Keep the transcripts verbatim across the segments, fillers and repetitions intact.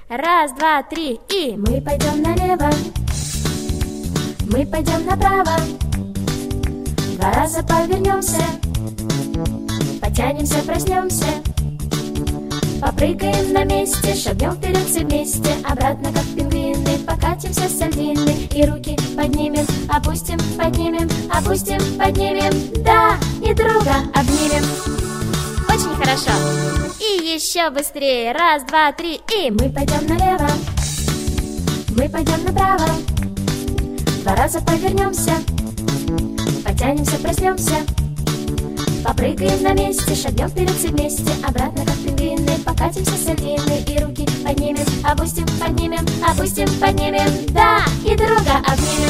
Раз, два, три и... Мы пойдем налево, мы пойдем направо, два раза повернемся, потянемся, проснемся, попрыгаем на месте, шагнем вперед все вместе, обратно как пингвины, покатимся с льдины, и руки поднимем, опустим, поднимем, опустим, поднимем, да, и друга обнимем. Очень хорошо. И еще быстрее. Раз, два, три и... Мы пойдем налево, мы пойдем направо, два раза повернемся, потянемся, проснемся, попрыгаем на месте, шагнем вперед все вместе, обратно как пингвины, покатимся с льдины, и руки поднимем, опустим, поднимем, опустим, поднимем, да, и друга обнимем.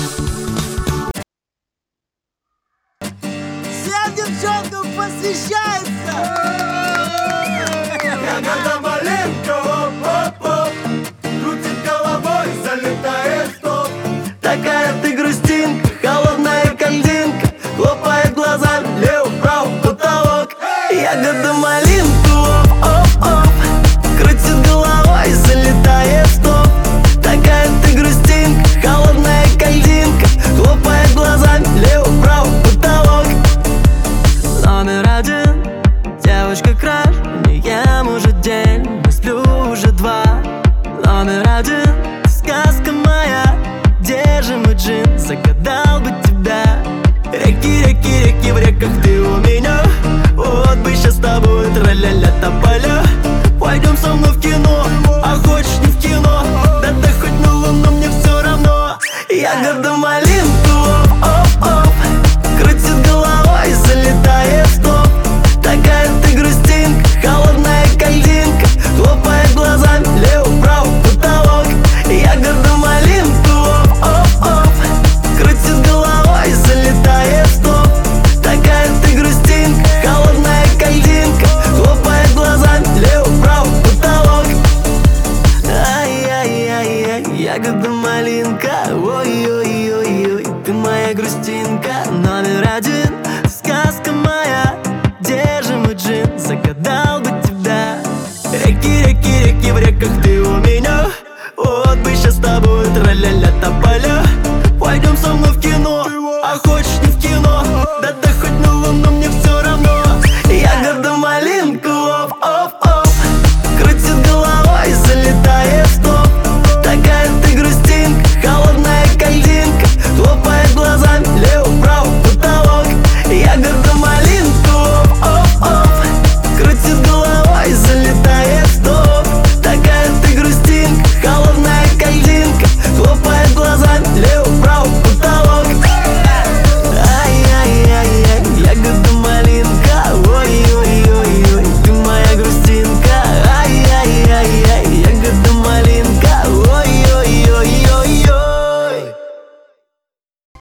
Всем девчонкам посвящается! Ягода малинка, оп-оп-оп, крутит головой, залетает в топ. Такая ты грустинка, холодная кандинка, хлопает глазами, лево-право потолок. Ягода малинка, оп-оп-оп, крутит головой, залетает в топ. Такая ты грустинка, холодная кандинка, хлопает глазами, лево-право потолок. Номер один, девочка краш, не ем уже день, не сплю уже два. Номер один, сказка моя, где же мой джин, загадал бы тебя. Реки, реки, реки в реках, ты у меня. Вот бы сейчас с тобой тра-ля-ля тополя. Пойдем со мной в кино, а хочешь не в кино, да ты хоть на луну, мне все равно. Ягода малинка, оп-оп-оп, крутит головой, залетает в топ. Такая ты грустинка, холодная кандинка, хлопает глазами, лево-право потолок. Ягода малинка, оп-оп-оп, крутит головой, залетает в топ. Такая ты грустинка, холодная кандинка, хлопает глазами, лево-право потолок. Ай-яй-яй-яй, ягода малинка, ой-ой-ой-ой, ты моя грустинка. Номер один, сказка моя, где же мой джин, загадал